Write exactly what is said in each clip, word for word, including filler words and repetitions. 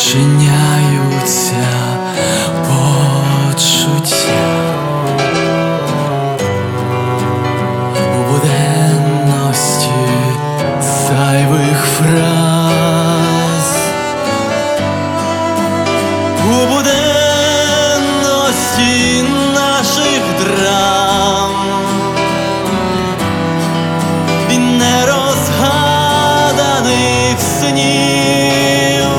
розчиняються почуття у буденності зайвих фраз, у буденності наших драм і нерозгаданих снів.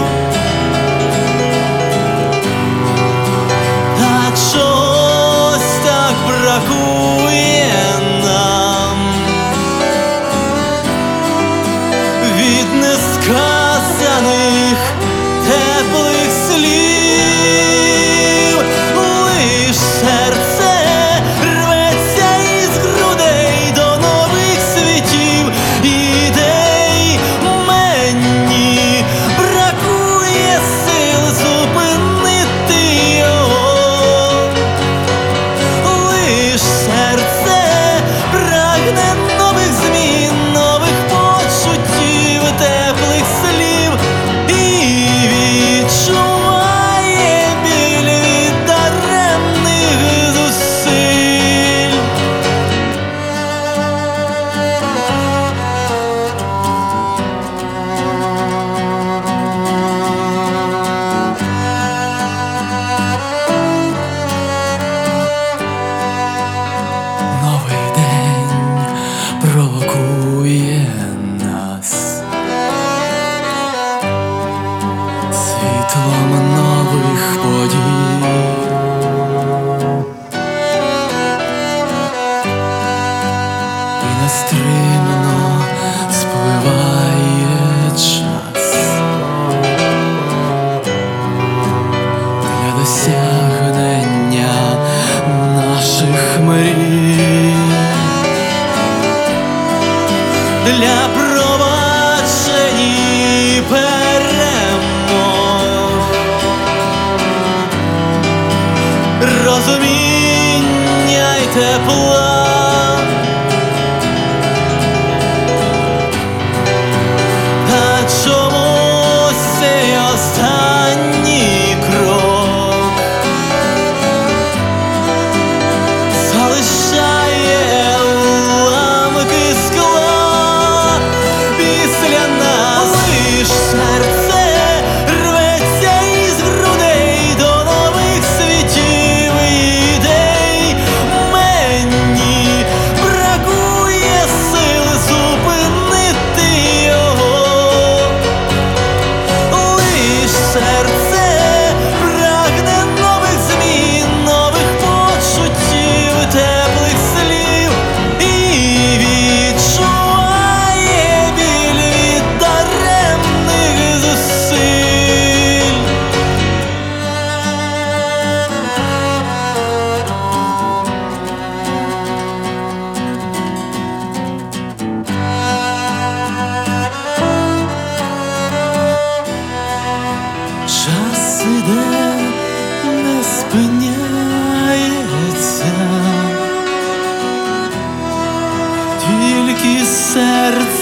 Та чогось так бракує нам від несказаних теплих слів. Лиш серце рветься із грудей до нових світів, ідей. Мені бракує сил зупинити його. Лиш серце прагне нових змін, нових почуттів, теплих слів і відчуває біль від даремних зусиль. Новий день провокує нас світлом нових подій. І нестримно спливає час для досягнення наших мрій, для пробачень і перемог, розуміння й тепла. Та чомусь цей останній крок залишає уламки скла після нас. Лиш серце рветься із грудей до нових світів, ідей. Мені бракує сил зупинити його. Лиш серце прагне нових змін, нових почуттів, теплих слів і відчуває біль від даремних зусиль. Час іде, не спиняється, тільки серце